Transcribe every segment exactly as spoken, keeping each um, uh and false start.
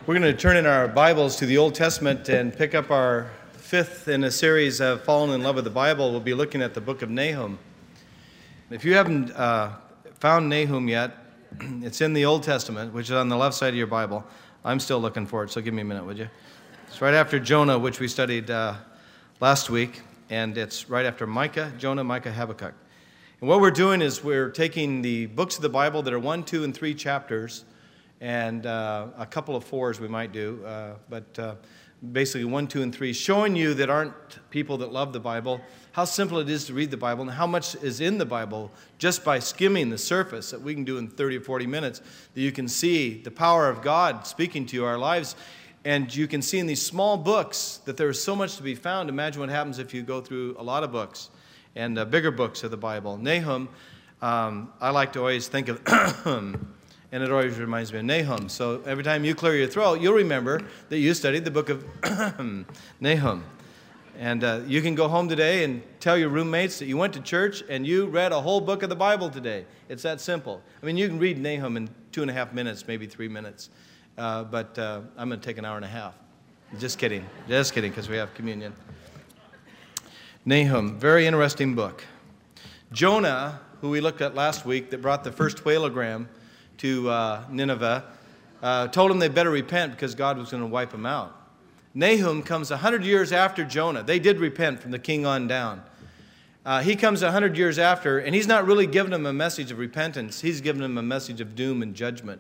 We're going to turn in our Bibles to the Old Testament and pick up our fifth in a series of Fallen in Love with the Bible. We'll be looking at the book of Nahum. If you haven't uh, found Nahum yet, it's in the Old Testament, which is on the left side of your Bible. I'm still looking for it, so give me a minute, would you? It's right after Jonah, which we studied uh, last week, and it's right after Micah, Jonah, Micah, Habakkuk. And what we're doing is we're taking the books of the Bible that are one, two, and three chapters, and uh, a couple of fours we might do, uh, but uh, basically one, two, and three, showing you that aren't people that love the Bible, how simple it is to read the Bible, and how much is in the Bible just by skimming the surface that we can do in thirty or forty minutes, that you can see the power of God speaking to our lives. And you can see in these small books that there is so much to be found. Imagine what happens if you go through a lot of books and uh, bigger books of the Bible. Nahum, um, I like to always think of and it always reminds me of Nahum. So every time you clear your throat, you'll remember that you studied the book of Nahum. And uh, you can go home today and tell your roommates that you went to church and you read a whole book of the Bible today. It's that simple. I mean, you can read Nahum in two and a half minutes, maybe three minutes. Uh, but uh, I'm going to take an hour and a half. Just kidding. Just kidding, because we have communion. Nahum, very interesting book. Jonah, who we looked at last week, that brought the first whaleogram to uh, Nineveh, uh, told them they better repent because God was going to wipe them out. Nahum comes one hundred years after Jonah. They did repent from the king on down. Uh, he comes one hundred years after, and he's not really giving them a message of repentance. He's giving them a message of doom and judgment.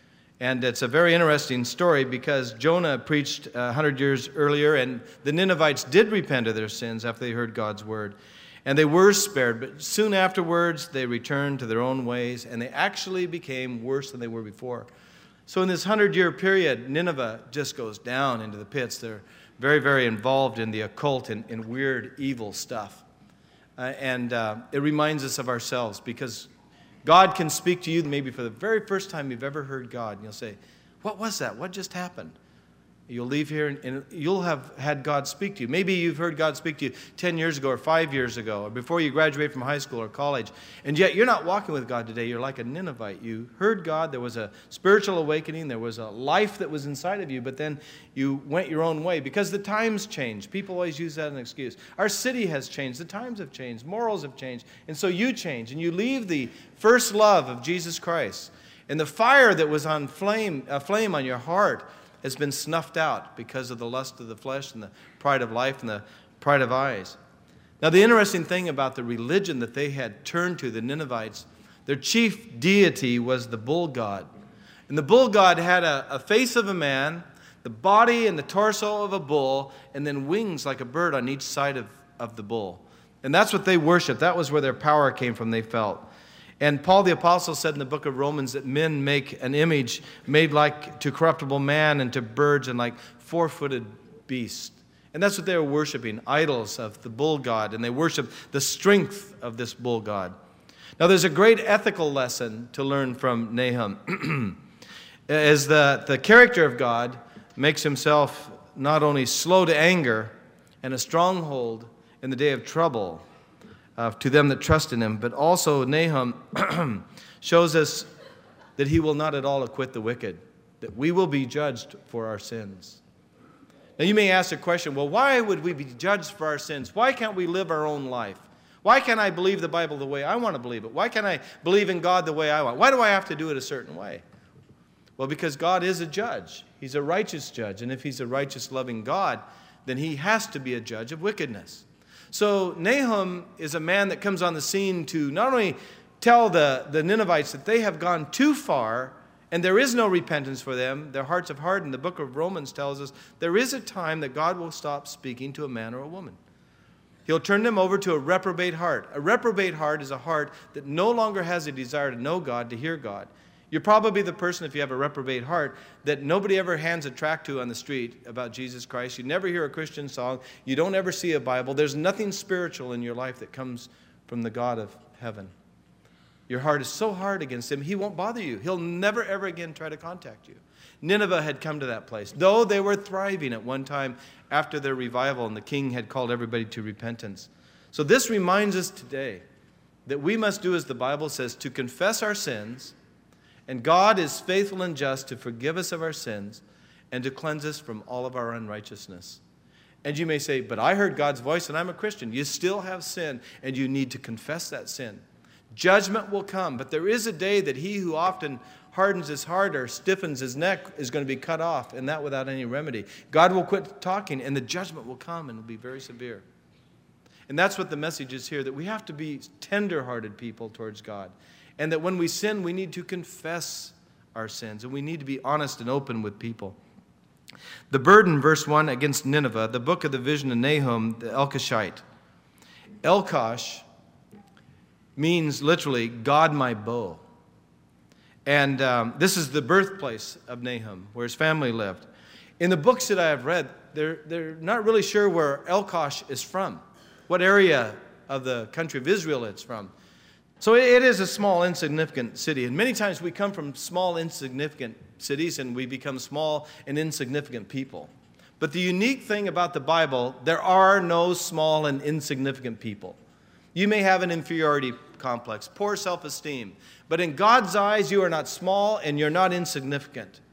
And it's a very interesting story because Jonah preached one hundred years earlier, and the Ninevites did repent of their sins after they heard God's word. And they were spared, but soon afterwards they returned to their own ways, and they actually became worse than they were before. So in this hundred-year period, Nineveh just goes down into the pits. They're very, very involved in the occult and, and weird, evil stuff. Uh, and uh, it reminds us of ourselves, because God can speak to you maybe for the very first time you've ever heard God, and you'll say, what was that? What just happened? You'll leave here and, and you'll have had God speak to you. Maybe you've heard God speak to you ten years ago or five years ago or before you graduate from high school or college, and yet you're not walking with God today. You're like a Ninevite. You heard God. There was a spiritual awakening. There was a life that was inside of you, but then you went your own way because the times changed. People always use that as an excuse. Our city has changed. The times have changed. Morals have changed. And so you change, and you leave the first love of Jesus Christ. And the fire that was on flame, a flame on your heart has been snuffed out because of the lust of the flesh and the pride of life and the pride of eyes. Now, the interesting thing about the religion that they had turned to, the Ninevites, their chief deity was the bull god. And the bull god had a, a face of a man, the body and the torso of a bull, and then wings like a bird on each side of, of the bull. And that's what they worshiped. That was where their power came from, they felt. And Paul the Apostle said in the book of Romans that men make an image made like to corruptible man and to birds and like four-footed beasts. And that's what they were worshiping, idols of the bull god. And they worship the strength of this bull god. Now there's a great ethical lesson to learn from Nahum. As the, the character of God makes himself not only slow to anger and a stronghold in the day of trouble, Uh, to them that trust in him. But also Nahum shows us that he will not at all acquit the wicked, that we will be judged for our sins. Now you may ask the question, well, why would we be judged for our sins? Why can't we live our own life? Why can't I believe the Bible the way I want to believe it? Why can't I believe in God the way I want? Why do I have to do it a certain way? Well, because God is a judge. He's a righteous judge. And if he's a righteous, loving God, then he has to be a judge of wickedness. So Nahum is a man that comes on the scene to not only tell the, the Ninevites that they have gone too far and there is no repentance for them, their hearts have hardened. The book of Romans tells us there is a time that God will stop speaking to a man or a woman. He'll turn them over to a reprobate heart. A reprobate heart is a heart that no longer has a desire to know God, to hear God. You're probably the person, if you have a reprobate heart, that nobody ever hands a tract to on the street about Jesus Christ. You never hear a Christian song. You don't ever see a Bible. There's nothing spiritual in your life that comes from the God of heaven. Your heart is so hard against him, he won't bother you. He'll never, ever again try to contact you. Nineveh had come to that place, though they were thriving at one time after their revival, and the king had called everybody to repentance. So this reminds us today that we must do as the Bible says, to confess our sins. And God is faithful and just to forgive us of our sins and to cleanse us from all of our unrighteousness. And you may say, but I heard God's voice and I'm a Christian. You still have sin, and you need to confess that sin. Judgment will come, but there is a day that he who often hardens his heart or stiffens his neck is going to be cut off, and that without any remedy. God will quit talking, and the judgment will come, and it will be very severe. And that's what the message is here, that we have to be tender-hearted people towards God, and that when we sin, we need to confess our sins, and we need to be honest and open with people. The burden, verse one, against Nineveh, the book of the vision of Nahum, the Elkoshite. Elkosh means literally, God my bow. And um, this is the birthplace of Nahum, where his family lived. In the books that I have read, they're, they're not really sure where Elkosh is from, what area of the country of Israel it's from. So it is a small, insignificant city. And many times we come from small, insignificant cities and we become small and insignificant people. But the unique thing about the Bible, there are no small and insignificant people. You may have an inferiority complex, poor self-esteem. But in God's eyes, you are not small and you're not insignificant.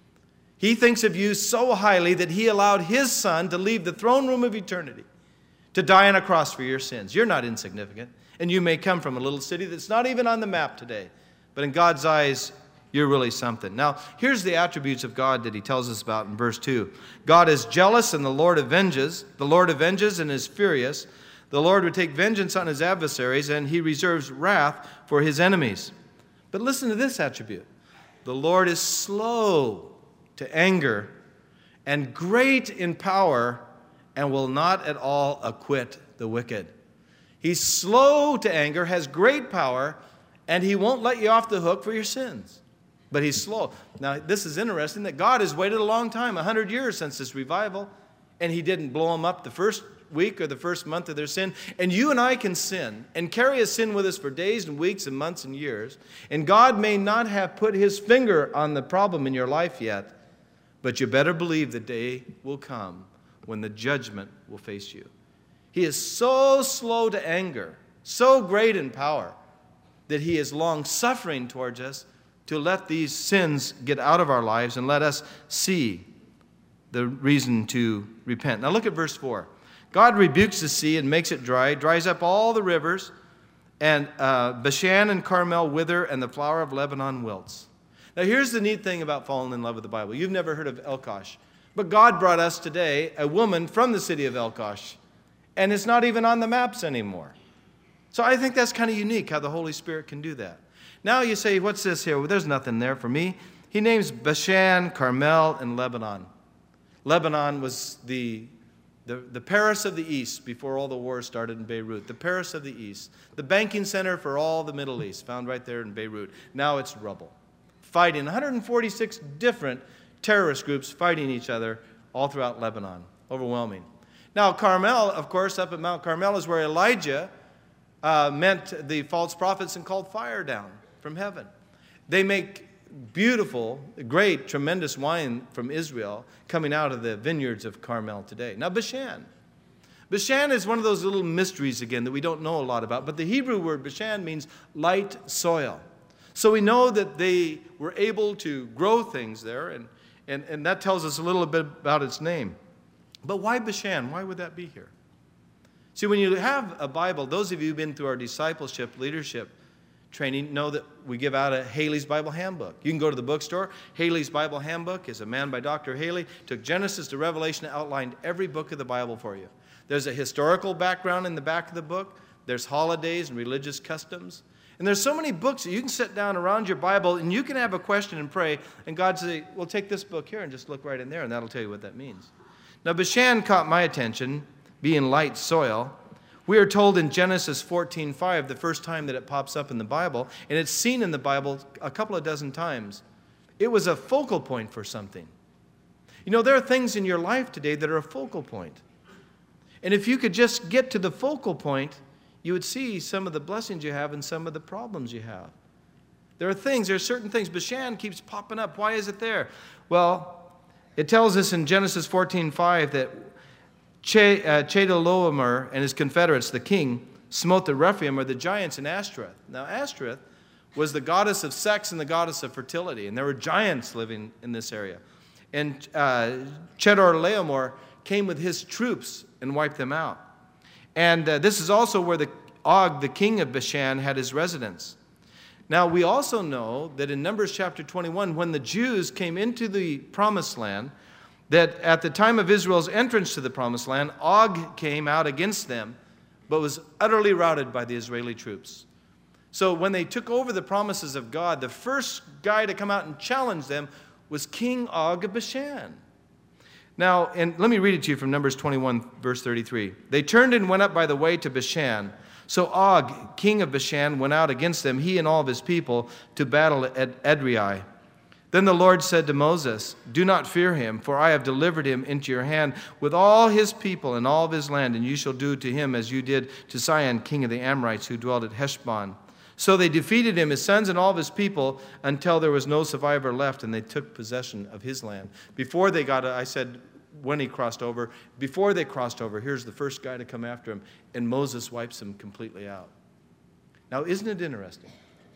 He thinks of you so highly that he allowed his son to leave the throne room of eternity to die on a cross for your sins. You're not insignificant. And you may come from a little city that's not even on the map today. But in God's eyes, you're really something. Now, here's the attributes of God that he tells us about in verse two. God is jealous and the Lord avenges. The Lord avenges and is furious. The Lord would take vengeance on his adversaries, and he reserves wrath for his enemies. But listen to this attribute. The Lord is slow to anger and great in power and will not at all acquit the wicked. He's slow to anger, has great power, and he won't let you off the hook for your sins. But he's slow. Now, this is interesting that God has waited a long time, a hundred years since this revival, and he didn't blow them up the first week or the first month of their sin. And you and I can sin and carry a sin with us for days and weeks and months and years. And God may not have put his finger on the problem in your life yet, but you better believe the day will come when the judgment will face you. He is so slow to anger, so great in power, that he is long-suffering towards us to let these sins get out of our lives and let us see the reason to repent. Now look at verse four. God rebukes the sea and makes it dry, dries up all the rivers, and uh, Bashan and Carmel wither, and the flower of Lebanon wilts. Now here's the neat thing about falling in love with the Bible. You've never heard of Elkosh, but God brought us today a woman from the city of Elkosh, and it's not even on the maps anymore. So I think that's kind of unique how the Holy Spirit can do that. Now you say, what's this here? Well, there's nothing there for me. He names Bashan, Carmel, and Lebanon. Lebanon was the, the, the Paris of the East before all the wars started in Beirut. The Paris of the East. The banking center for all the Middle East, found right there in Beirut. Now it's rubble. Fighting, one hundred forty-six different terrorist groups fighting each other all throughout Lebanon. Overwhelming. Now Carmel, of course, up at Mount Carmel is where Elijah uh, meant the false prophets and called fire down from heaven. They make beautiful, great, tremendous wine from Israel coming out of the vineyards of Carmel today. Now Bashan. Bashan is one of those little mysteries again that we don't know a lot about, but the Hebrew word Bashan means light soil. So we know that they were able to grow things there, and, and, and that tells us a little bit about its name. But why Bashan? Why would that be here? See, when you have a Bible, those of you who've been through our discipleship, leadership training know that we give out a Haley's Bible Handbook. You can go to the bookstore. Haley's Bible Handbook is a man by Doctor Haley. Took Genesis to Revelation, outlined every book of the Bible for you. There's a historical background in the back of the book. There's holidays and religious customs. And there's so many books that you can sit down around your Bible and you can have a question and pray, and God say, well, take this book here and just look right in there, and that'll tell you what that means. Now, Bashan caught my attention, being light soil. We are told in Genesis fourteen five, the first time that it pops up in the Bible, and it's seen in the Bible a couple of dozen times. It was a focal point for something. You know, there are things in your life today that are a focal point. And if you could just get to the focal point, you would see some of the blessings you have and some of the problems you have. There are things, there are certain things. Bashan keeps popping up. Why is it there? Well, it tells us in Genesis fourteen five that Che, uh, Chedorlaomer and his confederates, the king, smote the Rephaim, or the giants in Ashtoreth. Now, Ashtoreth was the goddess of sex and the goddess of fertility, and there were giants living in this area. And uh, Chedorlaomer came with his troops and wiped them out. And uh, this is also where the Og, the king of Bashan, had his residence. Now, we also know that in Numbers chapter twenty-one, when the Jews came into the promised land, that at the time of Israel's entrance to the promised land, Og came out against them, but was utterly routed by the Israeli troops. So when they took over the promises of God, the first guy to come out and challenge them was King Og of Bashan. Now, and let me read it to you from Numbers twenty-one, verse thirty-three. They turned and went up by the way to Bashan. So Og, king of Bashan, went out against them, he and all of his people, to battle at Edrei. Then the Lord said to Moses, do not fear him, for I have delivered him into your hand with all his people and all of his land, and you shall do to him as you did to Sihon, king of the Amorites, who dwelt at Heshbon. So they defeated him, his sons and all of his people, until there was no survivor left, and they took possession of his land. Before they got, I said, when he crossed over, before they crossed over, here's the first guy to come after him, and Moses wipes him completely out. Now, isn't it interesting?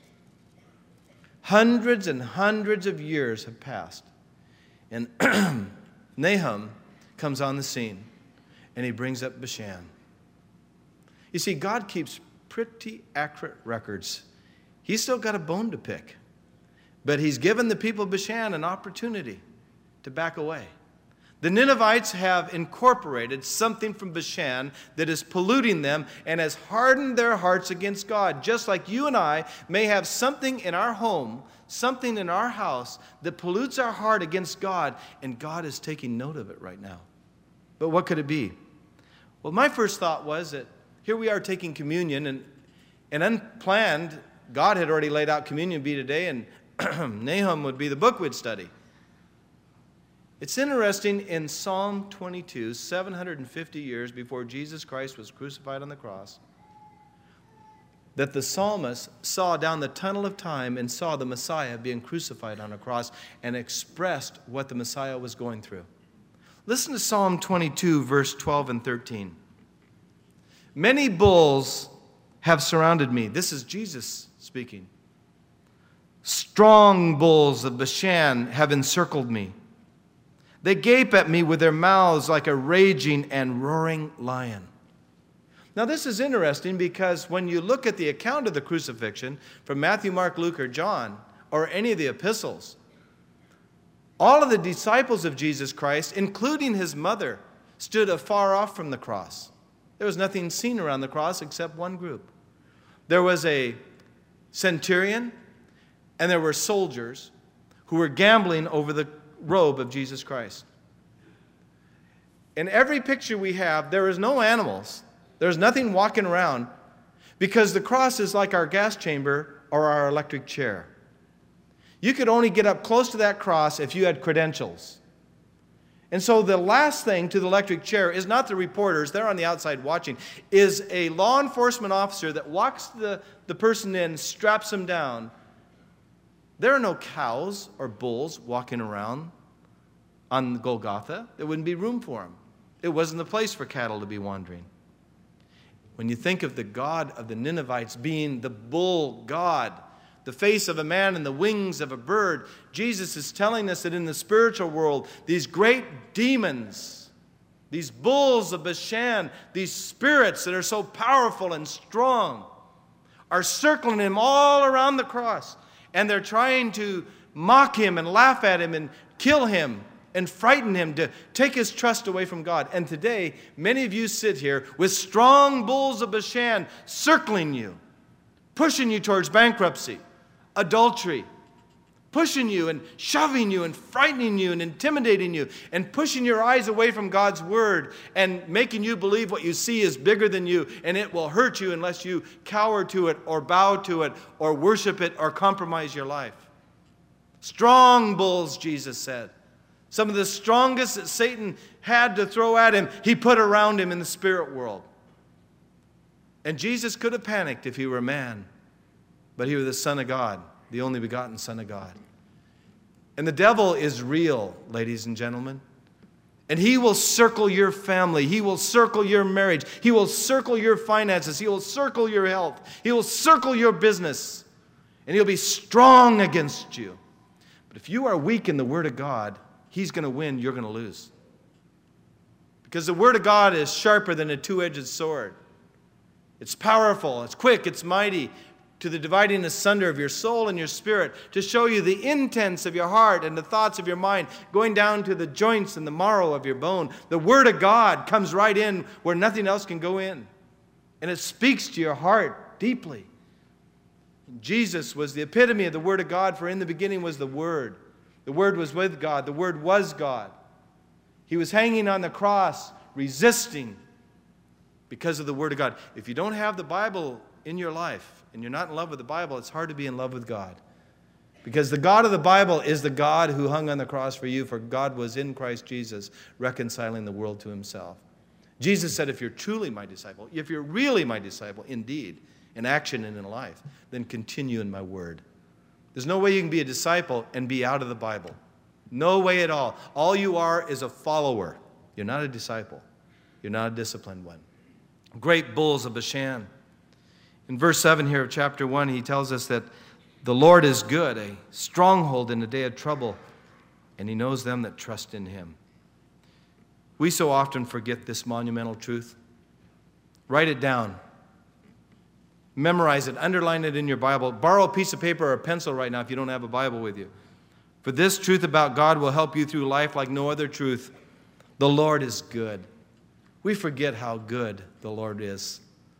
Hundreds and hundreds of years have passed, and Nahum comes on the scene, and he brings up Bashan. You see, God keeps pretty accurate records. He's still got a bone to pick, but he's given the people of Bashan an opportunity to back away. The Ninevites have incorporated something from Bashan that is polluting them and has hardened their hearts against God, just like you and I may have something in our home, something in our house that pollutes our heart against God, and God is taking note of it right now. But what could it be? Well, my first thought was that here we are taking communion, and, and unplanned, God had already laid out communion be today, and Nahum would be the book we'd study. It's interesting, in Psalm twenty-two, seven hundred fifty years before Jesus Christ was crucified on the cross, that the psalmist saw down the tunnel of time and saw the Messiah being crucified on a cross and expressed what the Messiah was going through. Listen to Psalm twenty-two, verse twelve and thirteen. Many bulls have surrounded me. This is Jesus speaking. Strong bulls of Bashan have encircled me. They gape at me with their mouths like a raging and roaring lion. Now, this is interesting because when you look at the account of the crucifixion from Matthew, Mark, Luke, or John, or any of the epistles, all of the disciples of Jesus Christ, including his mother, stood afar off from the cross. There was nothing seen around the cross except one group. There was a centurion, and there were soldiers who were gambling over the robe of Jesus Christ. In every picture we have, there is no animals. There's nothing walking around, because the cross is like our gas chamber or our electric chair. You could only get up close to that cross if you had credentials. And so the last thing to the electric chair is not the reporters, they're on the outside watching, is a law enforcement officer that walks the, the person in, straps him down. There are no cows or bulls walking around on Golgotha. There wouldn't be room for them. It wasn't the place for cattle to be wandering. When you think of the God of the Ninevites being the bull God, the face of a man and the wings of a bird, Jesus is telling us that in the spiritual world, these great demons, these bulls of Bashan, these spirits that are so powerful and strong, are circling him all around the cross. And they're trying to mock him and laugh at him and kill him and frighten him to take his trust away from God. And today, many of you sit here with strong bulls of Bashan circling you, pushing you towards bankruptcy, adultery, pushing you and shoving you and frightening you and intimidating you and pushing your eyes away from God's word and making you believe what you see is bigger than you, and it will hurt you unless you cower to it or bow to it or worship it or compromise your life. Strong bulls, Jesus said. Some of the strongest that Satan had to throw at him, he put around him in the spirit world. And Jesus could have panicked if he were a man, but he was the Son of God, the only begotten Son of God. And the devil is real, ladies and gentlemen. And he will circle your family. He will circle your marriage. He will circle your finances. He will circle your health. He will circle your business. And he'll be strong against you. But if you are weak in the Word of God, he's going to win, you're going to lose. Because the Word of God is sharper than a two-edged sword. It's powerful, it's quick, it's mighty, to the dividing asunder of your soul and your spirit, to show you the intents of your heart and the thoughts of your mind, going down to the joints and the marrow of your bone. The Word of God comes right in where nothing else can go in. And it speaks to your heart deeply. Jesus was the epitome of the Word of God, for in the beginning was the Word. The Word was with God. The Word was God. He was hanging on the cross, resisting because of the Word of God. If you don't have the Bible in your life, and you're not in love with the Bible, it's hard to be in love with God. Because the God of the Bible is the God who hung on the cross for you, for God was in Christ Jesus, reconciling the world to himself. Jesus said, if you're truly my disciple, if you're really my disciple, indeed, in action and in life, then continue in my word. There's no way you can be a disciple and be out of the Bible. No way at all. All you are is a follower. You're not a disciple. You're not a disciplined one. Great bulls of Bashan. In verse seven here of chapter one, he tells us that the Lord is good, a stronghold in the day of trouble, and he knows them that trust in him. We so often forget this monumental truth. Write it down. Memorize it. Underline it in your Bible. Borrow a piece of paper or a pencil right now if you don't have a Bible with you. For this truth about God will help you through life like no other truth. The Lord is good. We forget how good the Lord is.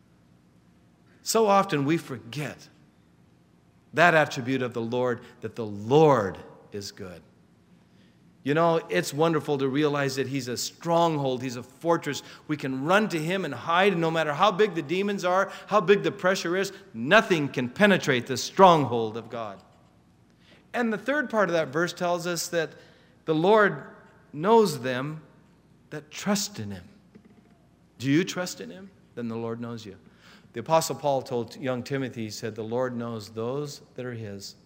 So often we forget that attribute of the Lord, that the Lord is good. You know, it's wonderful to realize that he's a stronghold, he's a fortress. We can run to him and hide, and no matter how big the demons are, how big the pressure is, nothing can penetrate the stronghold of God. And the third part of that verse tells us that the Lord knows them that trust in him. Do you trust in him? Then the Lord knows you. The Apostle Paul told young Timothy, he said, the Lord knows those that are his.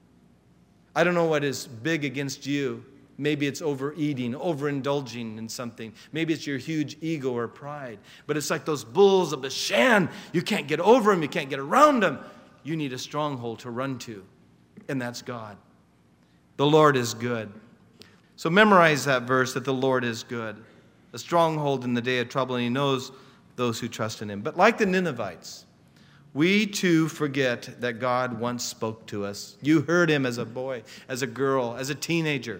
I don't know what is big against you. Maybe it's overeating, overindulging in something. Maybe it's your huge ego or pride. But it's like those bulls of Bashan. You can't get over them. You can't get around them. You need a stronghold to run to, and that's God. The Lord is good. So memorize that verse, that the Lord is good. A stronghold in the day of trouble, and he knows those who trust in him. But like the Ninevites, we too forget that God once spoke to us. You heard him as a boy, as a girl, as a teenager.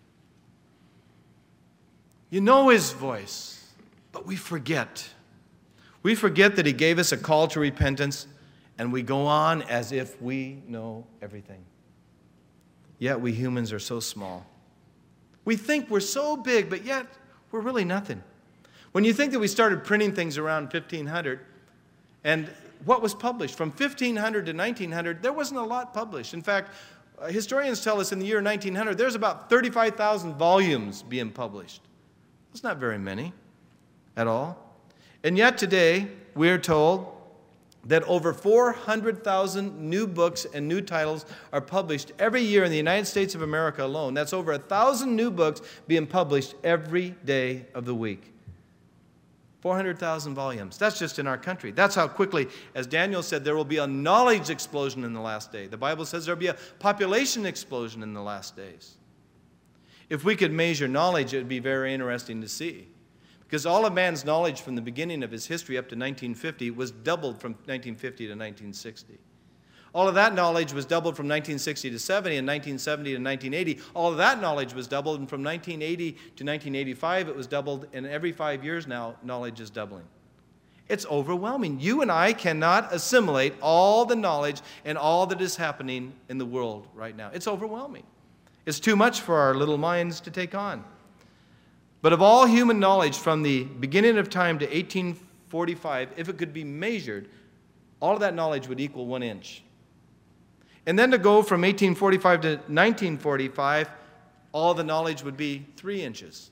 You know his voice, but we forget. We forget that he gave us a call to repentance, and we go on as if we know everything. Yet we humans are so small. We think we're so big, but yet we're really nothing. When you think that we started printing things around fifteen hundred, and what was published from fifteen hundred to nineteen hundred, there wasn't a lot published. In fact, historians tell us in the year nineteen hundred, there's about thirty-five thousand volumes being published. That's not very many at all. And yet today, we're told that over four hundred thousand new books and new titles are published every year in the United States of America alone. That's over one thousand new books being published every day of the week. four hundred thousand volumes. That's just in our country. That's how quickly, as Daniel said, there will be a knowledge explosion in the last day. The Bible says there will be a population explosion in the last days. If we could measure knowledge, it would be very interesting to see. Because all of man's knowledge from the beginning of his history up to nineteen fifty was doubled from nineteen fifty to nineteen sixty. All of that knowledge was doubled from nineteen sixty to seventy, and nineteen seventy to nineteen eighty. All of that knowledge was doubled, and from nineteen eighty to nineteen eighty-five, it was doubled, and every five years now, knowledge is doubling. It's overwhelming. You and I cannot assimilate all the knowledge and all that is happening in the world right now. It's overwhelming. It's too much for our little minds to take on. But of all human knowledge from the beginning of time to eighteen forty-five, if it could be measured, all of that knowledge would equal one inch. And then to go from eighteen forty-five to nineteen forty-five, all the knowledge would be three inches.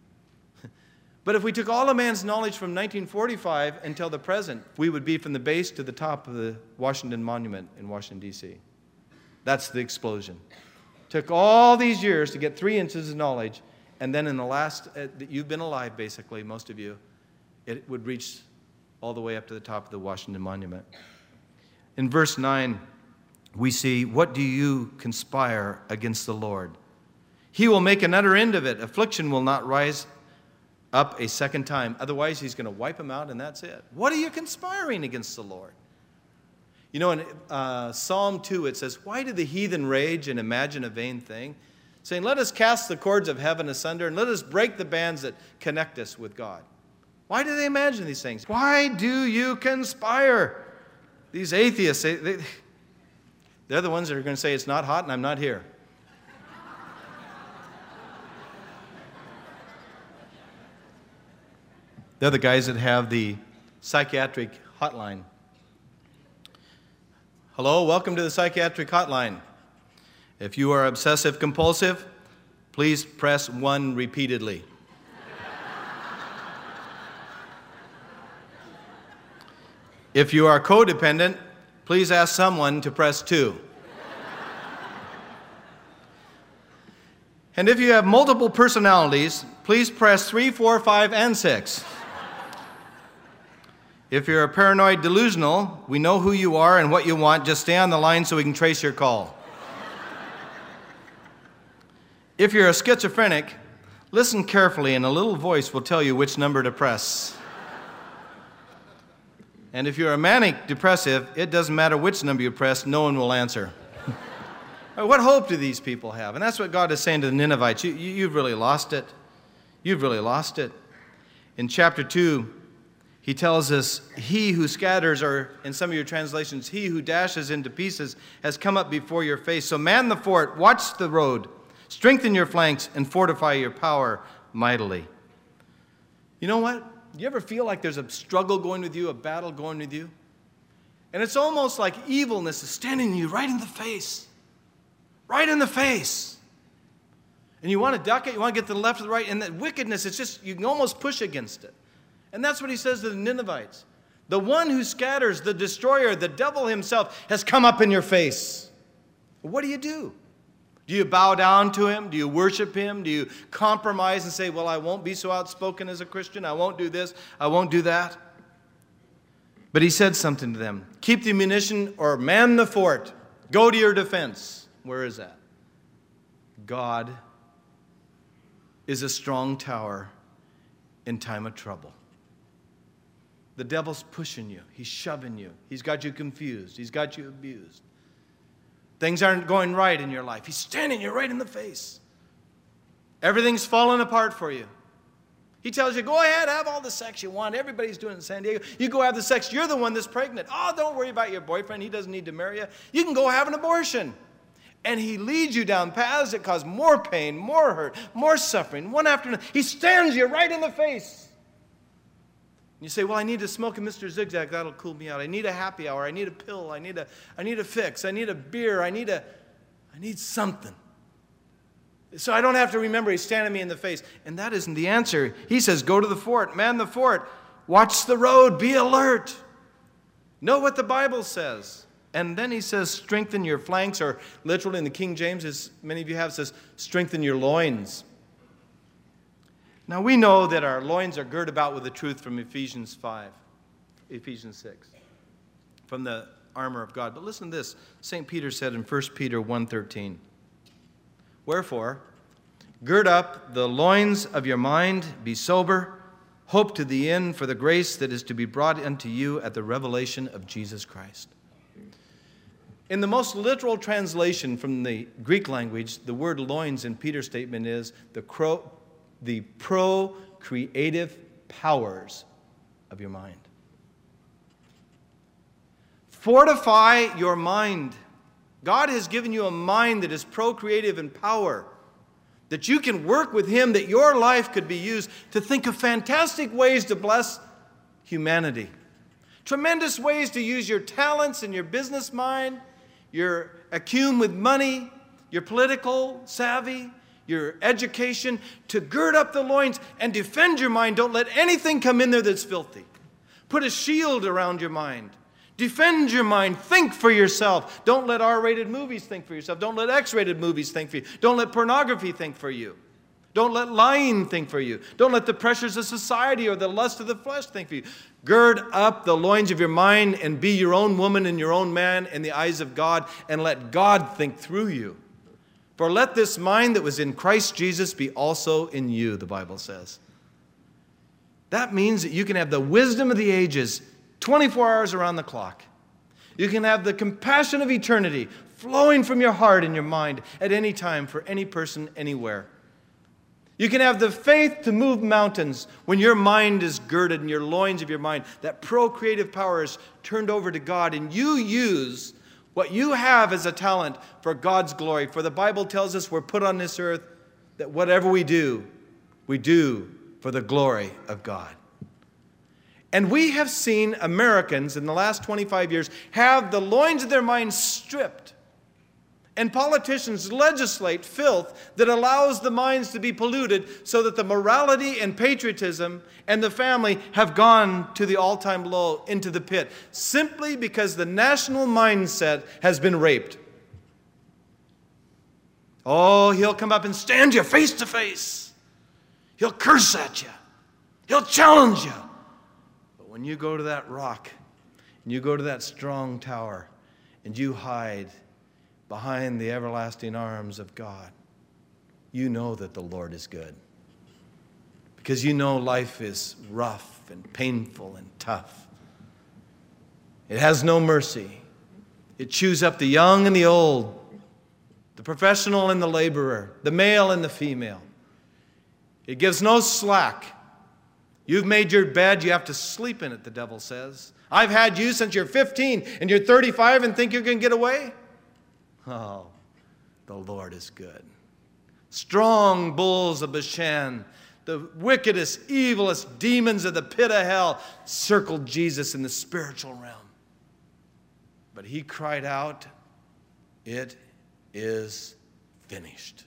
But if we took all of man's knowledge from nineteen forty-five until the present, we would be from the base to the top of the Washington Monument in Washington, D C That's the explosion. Took all these years to get three inches of knowledge, and then in the last, uh, that you've been alive basically, most of you, it would reach all the way up to the top of the Washington Monument. In verse nine, we see, what do you conspire against the Lord? He will make another end of it. Affliction will not rise up a second time. Otherwise, he's going to wipe them out, and that's it. What are you conspiring against the Lord? You know, in uh, Psalm two, it says, why do the heathen rage and imagine a vain thing? Saying, let us cast the cords of heaven asunder, and let us break the bands that connect us with God. Why do they imagine these things? Why do you conspire? These atheists, they, they, they're the ones that are going to say, it's not hot and I'm not here. They're the guys that have the psychiatric hotline. Hello, welcome to the psychiatric hotline. If you are obsessive compulsive, please press one repeatedly. If you are codependent, please ask someone to press two. And if you have multiple personalities, please press three, four, five, and six. If you're a paranoid delusional, we know who you are and what you want. Just stay on the line so we can trace your call. If you're a schizophrenic, listen carefully and a little voice will tell you which number to press. And if you're a manic depressive, it doesn't matter which number you press, no one will answer. What hope do these people have? And that's what God is saying to the Ninevites. You, you, you've really lost it. You've really lost it. In chapter two, he tells us, he who scatters, or in some of your translations, he who dashes into pieces, has come up before your face. So man the fort, watch the road, strengthen your flanks, and fortify your power mightily. You know what? You ever feel like there's a struggle going with you, a battle going with you? And it's almost like evilness is standing you right in the face. Right in the face. And you want to duck it, you want to get to the left or the right, and that wickedness, it's just, you can almost push against it. And that's what he says to the Ninevites. The one who scatters, the destroyer, the devil himself, has come up in your face. What do you do? Do you bow down to him? Do you worship him? Do you compromise and say, well, I won't be so outspoken as a Christian. I won't do this. I won't do that. But he said something to them. Keep the ammunition or man the fort. Go to your defense. Where is that? God is a strong tower in time of trouble. The devil's pushing you. He's shoving you. He's got you confused. He's got you abused. Things aren't going right in your life. He's standing you right in the face. Everything's falling apart for you. He tells you, go ahead, have all the sex you want. Everybody's doing it in San Diego. You go have the sex. You're the one that's pregnant. Oh, don't worry about your boyfriend. He doesn't need to marry you. You can go have an abortion. And he leads you down paths that cause more pain, more hurt, more suffering, one after another. He stands you right in the face. You say, well, I need to smoke a Mister Zigzag. That'll cool me out. I need a happy hour. I need a pill. I need a, I need a fix. I need a beer. I need a, I need something. So I don't have to remember he's standing me in the face. And that isn't the answer. He says, go to the fort. Man the fort. Watch the road. Be alert. Know what the Bible says. And then he says, strengthen your flanks, or literally in the King James, as many of you have, says, strengthen your loins. Now we know that our loins are girt about with the truth from Ephesians five, Ephesians six, from the armor of God. But listen to this. Saint Peter said in First Peter one thirteen, wherefore, gird up the loins of your mind, be sober, hope to the end for the grace that is to be brought unto you at the revelation of Jesus Christ. In the most literal translation from the Greek language, the word loins in Peter's statement is the cro- the procreative powers of your mind. Fortify your mind. God has given you a mind that is procreative in power, that you can work with him, that your life could be used to think of fantastic ways to bless humanity. Tremendous ways to use your talents and your business mind, your acumen with money, your political savvy, your education, to gird up the loins and defend your mind. Don't let anything come in there that's filthy. Put a shield around your mind. Defend your mind. Think for yourself. Don't let R-rated movies think for yourself. Don't let X-rated movies think for you. Don't let pornography think for you. Don't let lying think for you. Don't let the pressures of society or the lust of the flesh think for you. Gird up the loins of your mind and be your own woman and your own man in the eyes of God, and let God think through you. For let this mind that was in Christ Jesus be also in you, the Bible says. That means that you can have the wisdom of the ages twenty-four hours around the clock. You can have the compassion of eternity flowing from your heart and your mind at any time for any person anywhere. You can have the faith to move mountains when your mind is girded and your loins of your mind, that procreative power is turned over to God, and you use what you have as a talent for God's glory. For the Bible tells us we're put on this earth that whatever we do, we do for the glory of God. And we have seen Americans in the last twenty-five years have the loins of their minds stripped. And politicians legislate filth that allows the minds to be polluted so that the morality and patriotism and the family have gone to the all-time low, into the pit, simply because the national mindset has been raped. Oh, he'll come up and stand you face to face. He'll curse at you. He'll challenge you. But when you go to that rock and you go to that strong tower and you hide behind the everlasting arms of God, you know that the Lord is good. Because you know life is rough and painful and tough. It has no mercy. It chews up the young and the old, the professional and the laborer, the male and the female. It gives no slack. You've made your bed, you have to sleep in it, the devil says. I've had you since you're fifteen and you're thirty-five and think you're going to get away? Oh, the Lord is good. Strong bulls of Bashan, the wickedest, evilest demons of the pit of hell, circled Jesus in the spiritual realm. But he cried out, "It is finished."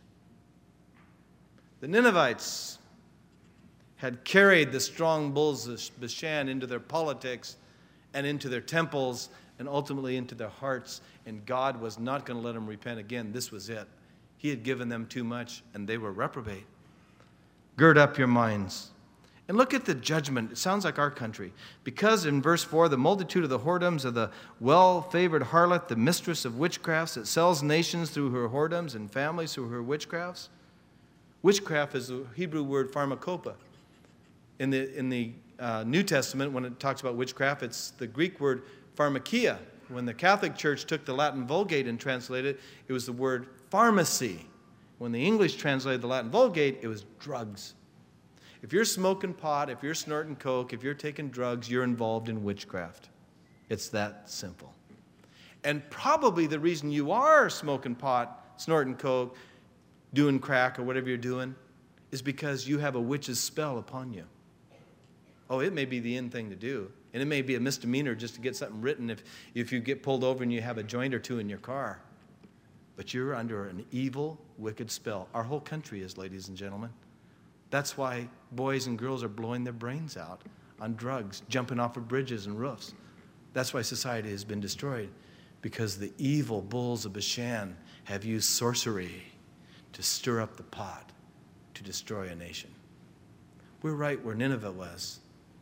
The Ninevites had carried the strong bulls of Bashan into their politics and into their temples and ultimately into their hearts, and God was not going to let them repent again. This was it. He had given them too much, and they were reprobate. Gird up your minds. And look at the judgment. It sounds like our country. Because in verse four, the multitude of the whoredoms of the well-favored harlot, the mistress of witchcrafts, that sells nations through her whoredoms and families through her witchcrafts. Witchcraft is the Hebrew word pharmakopa. In the, in the uh, New Testament, when it talks about witchcraft, it's the Greek word pharmakia. When the Catholic Church took the Latin Vulgate and translated it, it was the word pharmacy. When the English translated the Latin Vulgate, it was drugs. If you're smoking pot, if you're snorting coke, if you're taking drugs, you're involved in witchcraft. It's that simple. And probably the reason you are smoking pot, snorting coke, doing crack, or whatever you're doing, is because you have a witch's spell upon you. Oh, it may be the end thing to do. And it may be a misdemeanor just to get something written if, if you get pulled over and you have a joint or two in your car. But you're under an evil, wicked spell. Our whole country is, ladies and gentlemen. That's why boys and girls are blowing their brains out on drugs, jumping off of bridges and roofs. That's why society has been destroyed. Because the evil bulls of Bashan have used sorcery to stir up the pot, to destroy a nation. We're right where Nineveh was.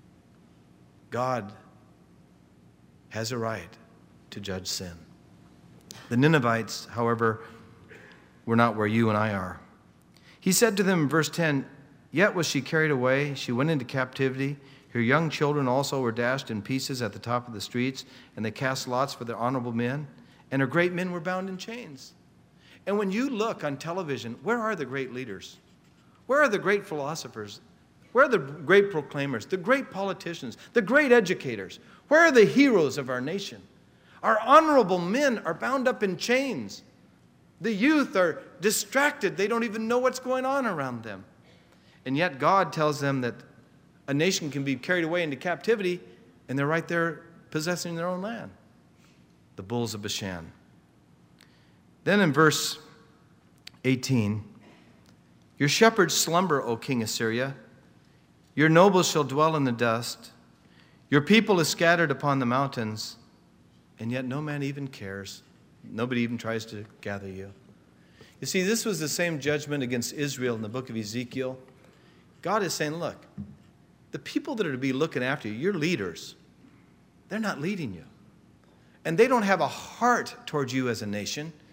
God has a right to judge sin. The Ninevites, however, were not where you and I are. He said to them in verse ten, "Yet was she carried away, she went into captivity. Her young children also were dashed in pieces at the top of the streets, and they cast lots for their honorable men, and her great men were bound in chains." And when you look on television, where are the great leaders? Where are the great philosophers? Where are the great proclaimers, the great politicians, the great educators? Where are the heroes of our nation? Our honorable men are bound up in chains. The youth are distracted. They don't even know what's going on around them. And yet God tells them that a nation can be carried away into captivity, and they're right there possessing their own land. The bulls of Bashan. Then in verse eighteen, "Your shepherds slumber, O king Assyria. Your nobles shall dwell in the dust. Your people is scattered upon the mountains, and yet no man even cares." Nobody even tries to gather you. You see, this was the same judgment against Israel in the book of Ezekiel. God is saying, look, the people that are to be looking after you, your leaders, they're not leading you. And they don't have a heart towards you as a nation.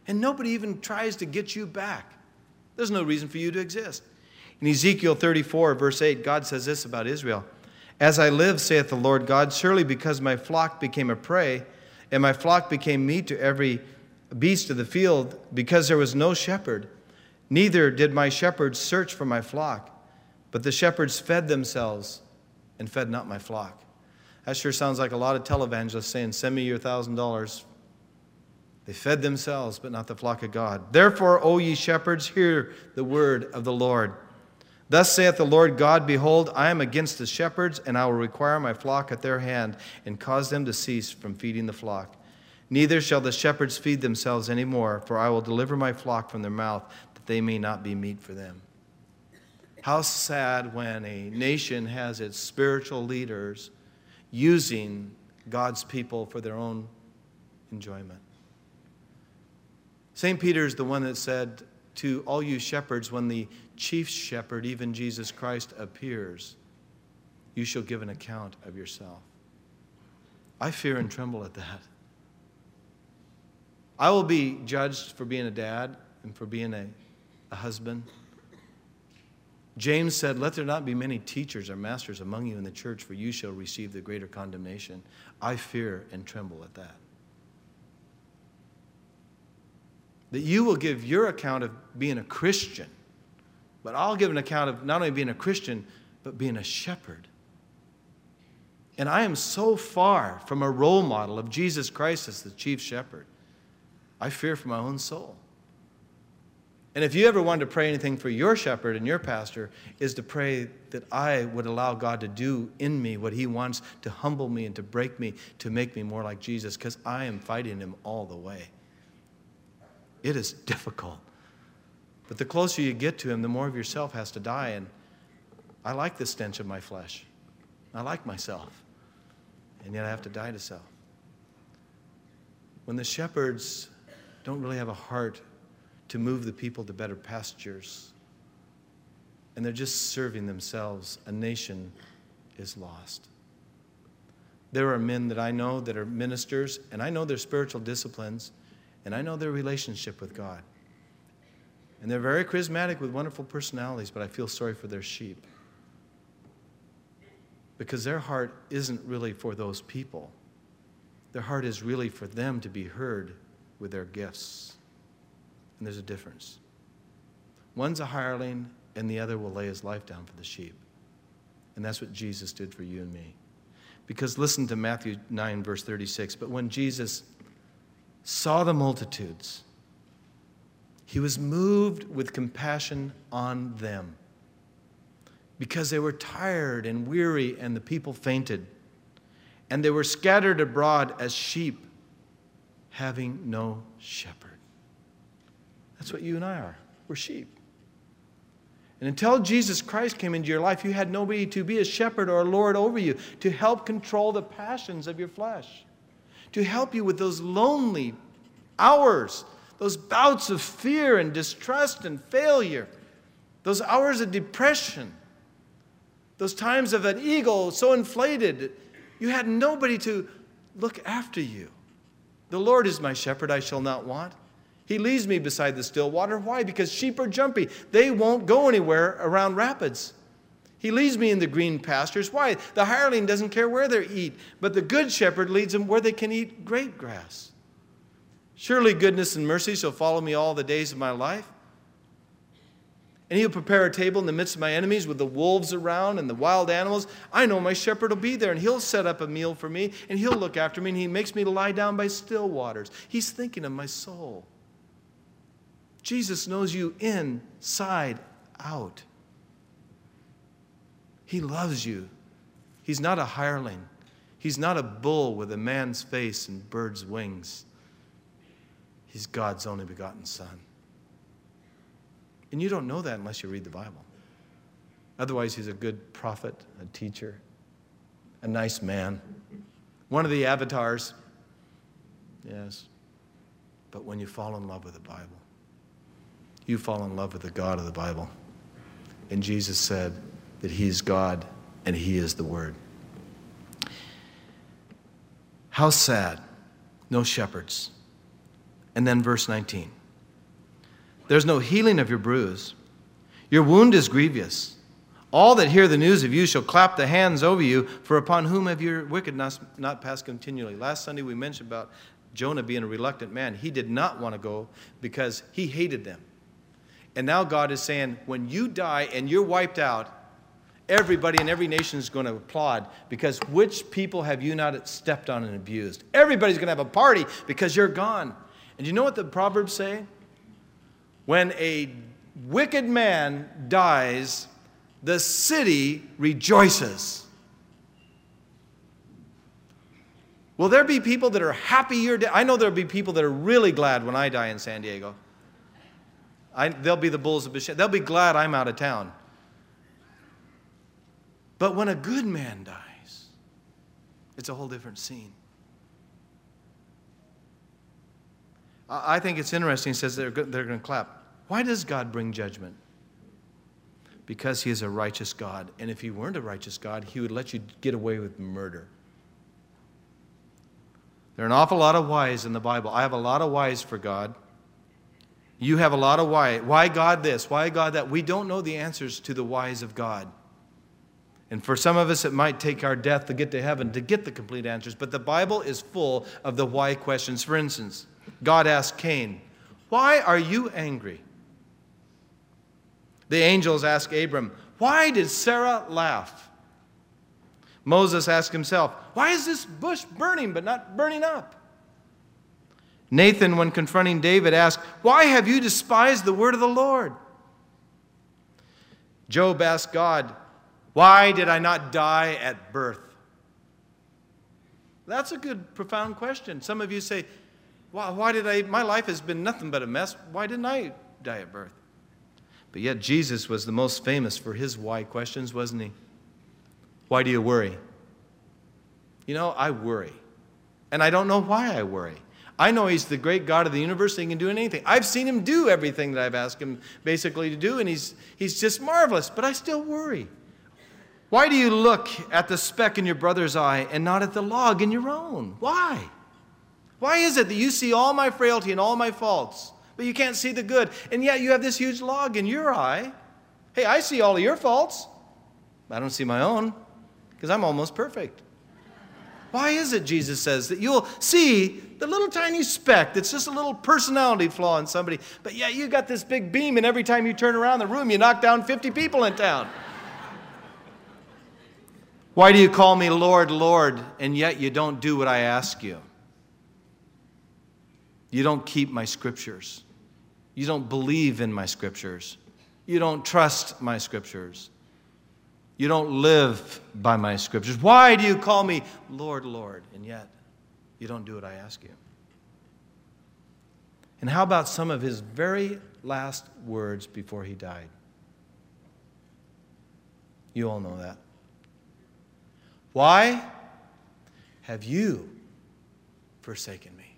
And nobody even tries to get you back. There's no reason for you to exist. In Ezekiel thirty-four, verse eight, God says this about Israel. As I live, saith the Lord God, surely because my flock became a prey, and my flock became meat to every beast of the field, because there was no shepherd, neither did my shepherds search for my flock, but the shepherds fed themselves and fed not my flock. That sure sounds like a lot of televangelists saying, send me your one thousand dollars. They fed themselves, but not the flock of God. Therefore, O ye shepherds, hear the word of the Lord. Thus saith the Lord God, behold, I am against the shepherds, and I will require my flock at their hand, and cause them to cease from feeding the flock. Neither shall the shepherds feed themselves any more, for I will deliver my flock from their mouth, that they may not be meat for them. How sad when a nation has its spiritual leaders using God's people for their own enjoyment. Saint Peter is the one that said to all you shepherds, when the chief shepherd, even Jesus Christ, appears, you shall give an account of yourself. I fear and tremble at that. I will be judged for being a dad and for being a, a husband. James said, let there not be many teachers or masters among you in the church, for you shall receive the greater condemnation. I fear and tremble at that. That you will give your account of being a Christian, but I'll give an account of not only being a Christian, but being a shepherd. And I am so far from a role model of Jesus Christ as the chief shepherd. I fear for my own soul. And if you ever wanted to pray anything for your shepherd and your pastor, is to pray that I would allow God to do in me what he wants, to humble me and to break me, to make me more like Jesus, because I am fighting him all the way. It is difficult. But the closer you get to him, the more of yourself has to die. And I like the stench of my flesh. I like myself. And yet I have to die to self. When the shepherds don't really have a heart to move the people to better pastures, and they're just serving themselves, a nation is lost. There are men that I know that are ministers, and I know their spiritual disciplines, and I know their relationship with God. And they're very charismatic with wonderful personalities, but I feel sorry for their sheep. Because their heart isn't really for those people. Their heart is really for them to be heard with their gifts. And there's a difference. One's a hireling, and the other will lay his life down for the sheep. And that's what Jesus did for you and me. Because listen to Matthew nine, verse thirty-six. But when Jesus saw the multitudes, he was moved with compassion on them, because they were tired and weary, and the people fainted, and they were scattered abroad as sheep, having no shepherd. That's what you and I are. We're sheep. And until Jesus Christ came into your life, you had nobody to be a shepherd or a lord over you, to help control the passions of your flesh, to help you with those lonely hours, those bouts of fear and distrust and failure, those hours of depression, those times of an ego so inflated. You had nobody to look after you. The Lord is my shepherd, I shall not want. He leads me beside the still water. Why? Because sheep are jumpy. They won't go anywhere around rapids. He leads me in the green pastures. Why? The hireling doesn't care where they eat, but the good shepherd leads them where they can eat great grass. Surely goodness and mercy shall follow me all the days of my life. And he'll prepare a table in the midst of my enemies with the wolves around and the wild animals. I know my shepherd will be there, and he'll set up a meal for me, and he'll look after me, and he makes me to lie down by still waters. He's thinking of my soul. Jesus knows you inside out. He loves you. He's not a hireling. He's not a bull with a man's face and bird's wings. He's God's only begotten Son. And you don't know that unless you read the Bible. Otherwise, he's a good prophet, a teacher, a nice man. One of the avatars. Yes. But when you fall in love with the Bible, you fall in love with the God of the Bible. And Jesus said that he is God and he is the Word. How sad, no shepherds. And then verse nineteen. There's no healing of your bruise. Your wound is grievous. All that hear the news of you shall clap the hands over you, for upon whom have your wickedness not passed continually? Last Sunday we mentioned about Jonah being a reluctant man. He did not want to go because he hated them. And now God is saying, when you die and you're wiped out, everybody in every nation is going to applaud, because which people have you not stepped on and abused? Everybody's going to have a party because you're gone. And you know what the Proverbs say? When a wicked man dies, the city rejoices. Will there be people that are happy you're dead? I know there'll be people that are really glad when I die in San Diego. I, they'll be the bulls of Bashan. They'll be glad I'm out of town. But when a good man dies, it's a whole different scene. I think it's interesting. It says they're, they're going to clap. Why does God bring judgment? Because he is a righteous God. And if he weren't a righteous God, he would let you get away with murder. There are an awful lot of whys in the Bible. I have a lot of whys for God. You have a lot of why. Why God this? Why God that? We don't know the answers to the whys of God. And for some of us, it might take our death to get to heaven to get the complete answers. But the Bible is full of the why questions. For instance, God asked Cain, "Why are you angry?" The angels ask Abram, "Why did Sarah laugh?" Moses asked himself, "Why is this bush burning but not burning up?" Nathan, when confronting David, asked, "Why have you despised the word of the Lord?" Job asked God, "Why did I not die at birth?" That's a good, profound question. Some of you say, "Why, why did I, my life has been nothing but a mess. Why didn't I die at birth?" But yet Jesus was the most famous for his why questions, wasn't he? Why do you worry? You know, I worry. And I don't know why I worry. I know he's the great God of the universe. He can do anything. I've seen him do everything that I've asked him basically to do, and he's, he's just marvelous. But I still worry. Why do you look at the speck in your brother's eye and not at the log in your own? Why? Why is it that you see all my frailty and all my faults, but you can't see the good, and yet you have this huge log in your eye? Hey, I see all of your faults. I don't see my own, because I'm almost perfect. Why is it, Jesus says, that you'll see the little tiny speck that's just a little personality flaw in somebody, but yet you got this big beam, and every time you turn around the room, you knock down fifty people in town? Why do you call me Lord, Lord, and yet you don't do what I ask you? You don't keep my scriptures. You don't believe in my scriptures. You don't trust my scriptures. You don't live by my scriptures. Why do you call me Lord, Lord, and yet you don't do what I ask you? And how about some of his very last words before he died? You all know that. Why have you forsaken me?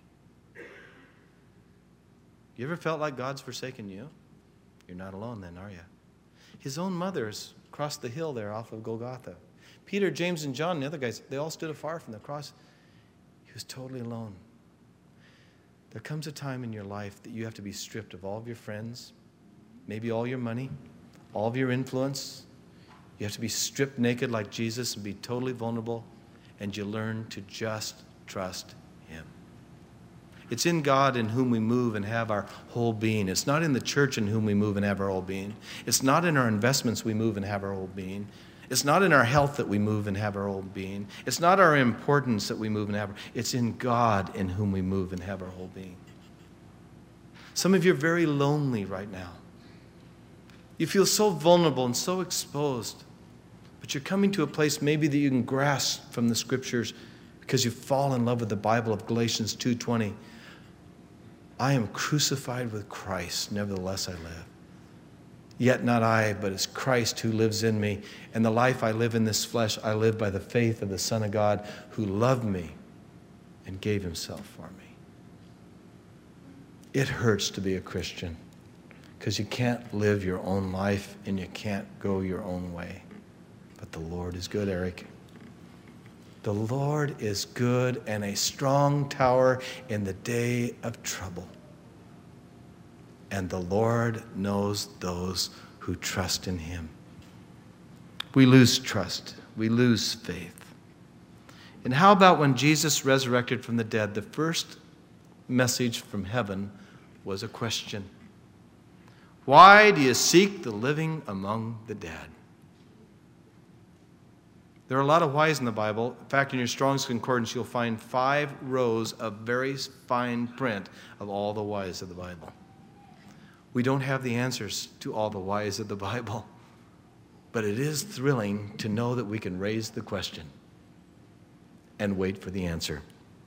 You ever felt like God's forsaken you? You're not alone then, are you? His own mother's across the hill there off of Golgotha. Peter, James, and John and the other guys, they all stood afar from the cross. He was totally alone. There comes a time in your life that you have to be stripped of all of your friends, maybe all your money, all of your influence. You have to be stripped naked like Jesus and be totally vulnerable, and you learn to just trust him. It's in God in whom we move and have our whole being. It's not in the church in whom we move and have our whole being. It's not in our investments we move and have our whole being. It's not in our health that we move and have our whole being. It's not our importance that we move and have. It's in God in whom we move and have our whole being. Some of you are very lonely right now. You feel so vulnerable and so exposed. But you're coming to a place maybe that you can grasp from the scriptures because you fall in love with the Bible of Galatians two twenty. I am crucified with Christ, nevertheless I live. Yet not I, but it's Christ who lives in me. And the life I live in this flesh, I live by the faith of the Son of God who loved me and gave himself for me. It hurts to be a Christian because you can't live your own life and you can't go your own way. But the Lord is good, Eric. The Lord is good and a strong tower in the day of trouble. and the Lord knows those who trust in him. We lose trust. We lose faith. And how about when Jesus resurrected from the dead, the first message from heaven was a question. Why do you seek the living among the dead? There are a lot of whys in the Bible. In fact, in your Strong's Concordance, you'll find five rows of very fine print of all the whys of the Bible. We don't have the answers to all the whys of the Bible, but it is thrilling to know that we can raise the question and wait for the answer.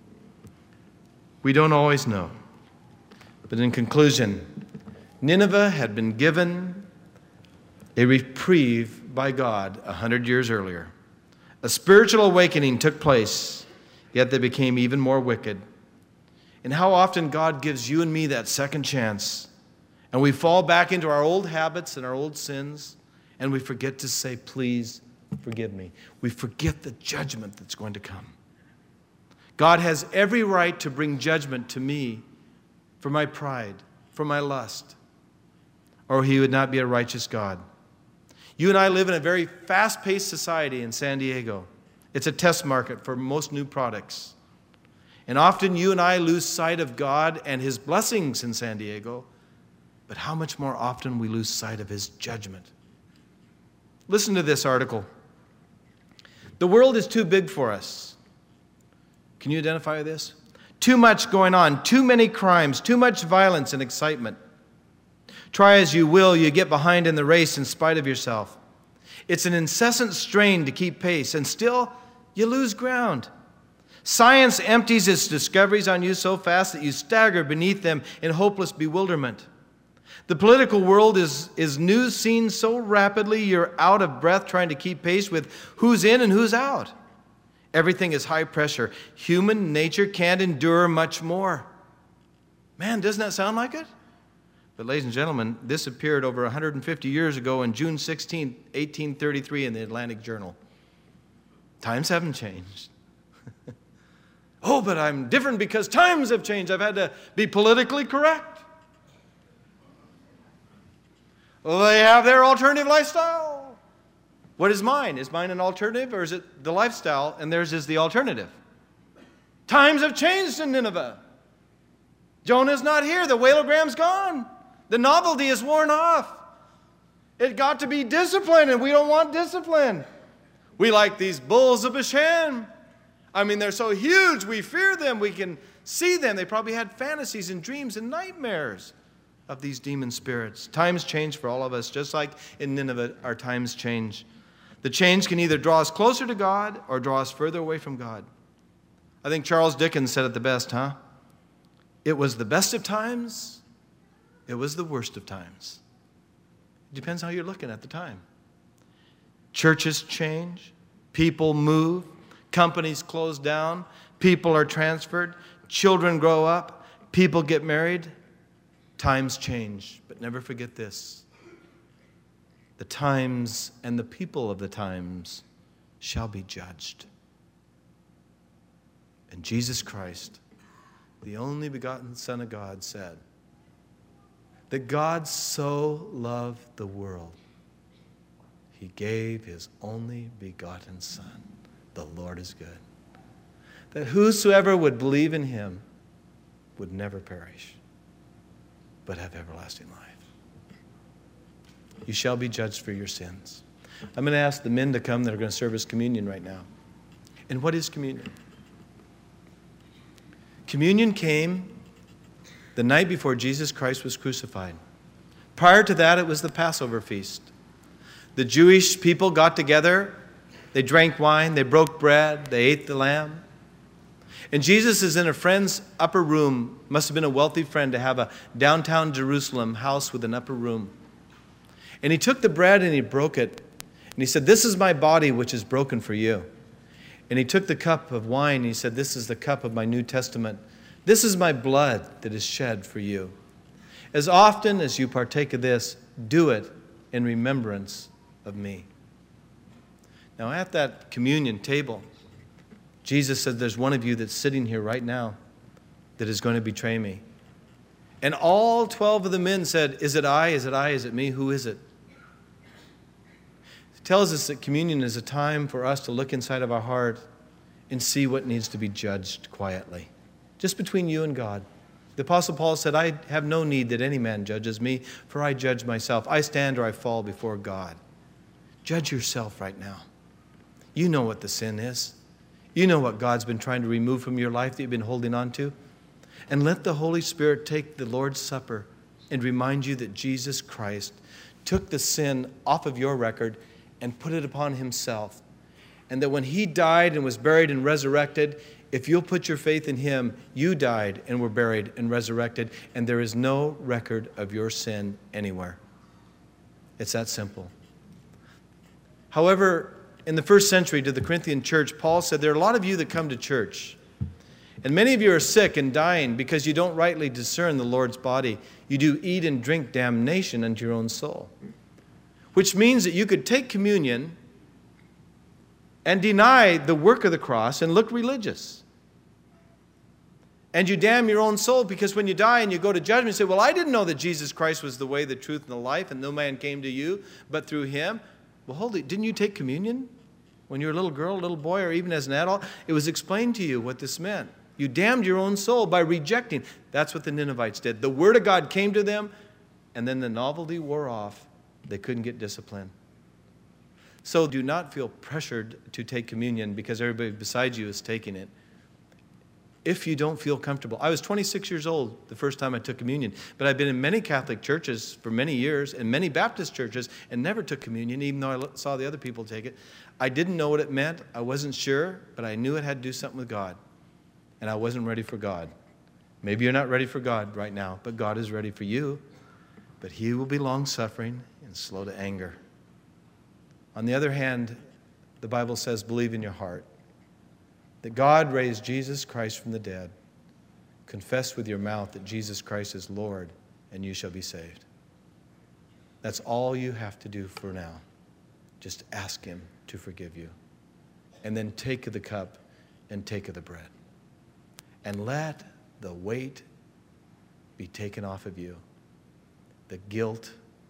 We don't always know. But in conclusion, Nineveh had been given a reprieve by God a hundred years earlier. A spiritual awakening took place, yet they became even more wicked. And how often God gives you and me that second chance, and we fall back into our old habits and our old sins, and we forget to say, please forgive me. We forget the judgment that's going to come. God has every right to bring judgment to me for my pride, for my lust, or he would not be a righteous God. You and I live in a very fast-paced society in San Diego. It's a test market for most new products. And often you and I lose sight of God and his blessings in San Diego, but how much more often we lose sight of his judgment. Listen to this article. The world is too big for us. Can you identify this? Too much going on, too many crimes, too much violence and excitement. Try as you will, you get behind in the race in spite of yourself. It's an incessant strain to keep pace, and still you lose ground. Science empties its discoveries on you so fast that you stagger beneath them in hopeless bewilderment. The political world is, is news seen so rapidly you're out of breath trying to keep pace with who's in and who's out. Everything is high pressure. Human nature can't endure much more. Man, doesn't that sound like it? But ladies and gentlemen, this appeared over one hundred fifty years ago on June sixteenth, eighteen thirty-three in the Atlantic Journal. Times haven't changed. Oh, but I'm different because times have changed. I've had to be politically correct. Well, they have their alternative lifestyle. What is mine? Is mine an alternative, or is it the lifestyle and theirs is the alternative? Times have changed in Nineveh. Jonah's not here. The whalogram's gone. The novelty is worn off. It got to be discipline, and we don't want discipline. We like these bulls of Bashan. I mean, they're so huge, we fear them. We can see them. They probably had fantasies and dreams and nightmares of these demon spirits. Times change for all of us, just like in Nineveh, our times change. The change can either draw us closer to God or draw us further away from God. I think Charles Dickens said it the best, huh? It was the best of times. It was the worst of times. It depends how you're looking at the time. Churches change. People move. Companies close down. People are transferred. Children grow up. People get married. Times change. But never forget this. The times and the people of the times shall be judged. And Jesus Christ, the only begotten Son of God, said that God so loved the world, he gave his only begotten Son. The Lord is good. That whosoever would believe in him would never perish, but have everlasting life. You shall be judged for your sins. I'm going to ask the men to come that are going to serve us communion right now. And what is communion? Communion came the night before Jesus Christ was crucified. Prior to that, it was the Passover feast. The Jewish people got together. They drank wine. They broke bread. They ate the lamb. And Jesus is in a friend's upper room. Must have been a wealthy friend to have a downtown Jerusalem house with an upper room. And he took the bread and he broke it. And he said, "This is my body which is broken for you." And he took the cup of wine and he said, "This is the cup of my New Testament. This is my blood that is shed for you. As often as you partake of this, do it in remembrance of me." Now at that communion table, Jesus said, there's one of you that's sitting here right now that is going to betray me. And all twelve of the men said, "Is it I? Is it I? Is it me? Who is it?" It tells us that communion is a time for us to look inside of our heart and see what needs to be judged quietly, just between you and God. The Apostle Paul said, "I have no need that any man judges me, for I judge myself. I stand or I fall before God." Judge yourself right now. You know what the sin is. You know what God's been trying to remove from your life that you've been holding on to. And let the Holy Spirit take the Lord's Supper and remind you that Jesus Christ took the sin off of your record and put it upon himself. And that when he died and was buried and resurrected, if you'll put your faith in him, you died and were buried and resurrected, and there is no record of your sin anywhere. It's that simple. However, in the first century to the Corinthian church, Paul said, there are a lot of you that come to church, and many of you are sick and dying because you don't rightly discern the Lord's body. You do eat and drink damnation unto your own soul. Which means that you could take communion and deny the work of the cross and look religious. And you damn your own soul, because when you die and you go to judgment, you say, well, I didn't know that Jesus Christ was the way, the truth, and the life, and no man came to you but through him. Well, hold it. Didn't you take communion when you were a little girl, a little boy, or even as an adult? It was explained to you what this meant. You damned your own soul by rejecting. That's what the Ninevites did. The word of God came to them, and then the novelty wore off. They couldn't get discipline. So do not feel pressured to take communion because everybody beside you is taking it. If you don't feel comfortable. I was twenty-six years old the first time I took communion, but I've been in many Catholic churches for many years and many Baptist churches and never took communion, even though I saw the other people take it. I didn't know what it meant. I wasn't sure, but I knew it had to do something with God, and I wasn't ready for God. Maybe you're not ready for God right now, but God is ready for you. But he will be long-suffering and slow to anger. On the other hand, the Bible says, believe in your heart that God raised Jesus Christ from the dead. Confess with your mouth that Jesus Christ is Lord, and you shall be saved. That's all you have to do for now. Just ask him to forgive you. And then take of the cup and take of the bread. And let the weight be taken off of you. The guilt,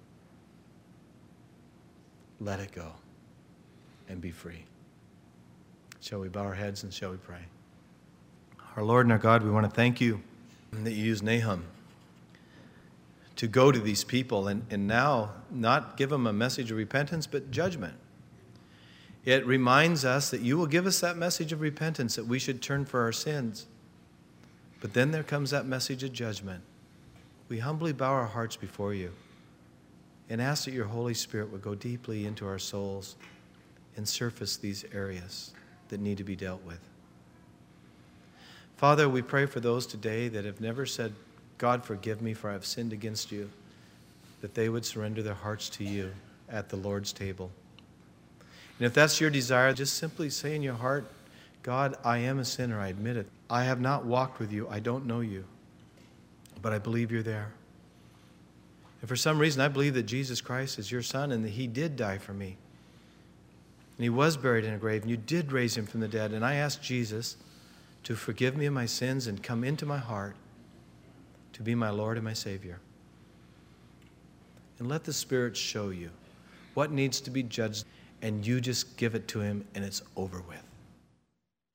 let it go and be free. Shall we bow our heads and shall we pray? Our Lord and our God, we want to thank you that you used Nahum to go to these people and, and now not give them a message of repentance, but judgment. It reminds us that you will give us that message of repentance, that we should turn for our sins. But then there comes that message of judgment. We humbly bow our hearts before you and ask that your Holy Spirit would go deeply into our souls and surface these areas that need to be dealt with. Father, we pray for those today that have never said, God, forgive me, for I have sinned against you, that they would surrender their hearts to you at the Lord's table. And if that's your desire, just simply say in your heart, God, I am a sinner, I admit it. I have not walked with you, I don't know you, but I believe you're there. And for some reason, I believe that Jesus Christ is your Son and that he did die for me. And he was buried in a grave, and you did raise him from the dead. And I ask Jesus to forgive me of my sins and come into my heart to be my Lord and my Savior. And let the Spirit show you what needs to be judged, and you just give it to him, and it's over with.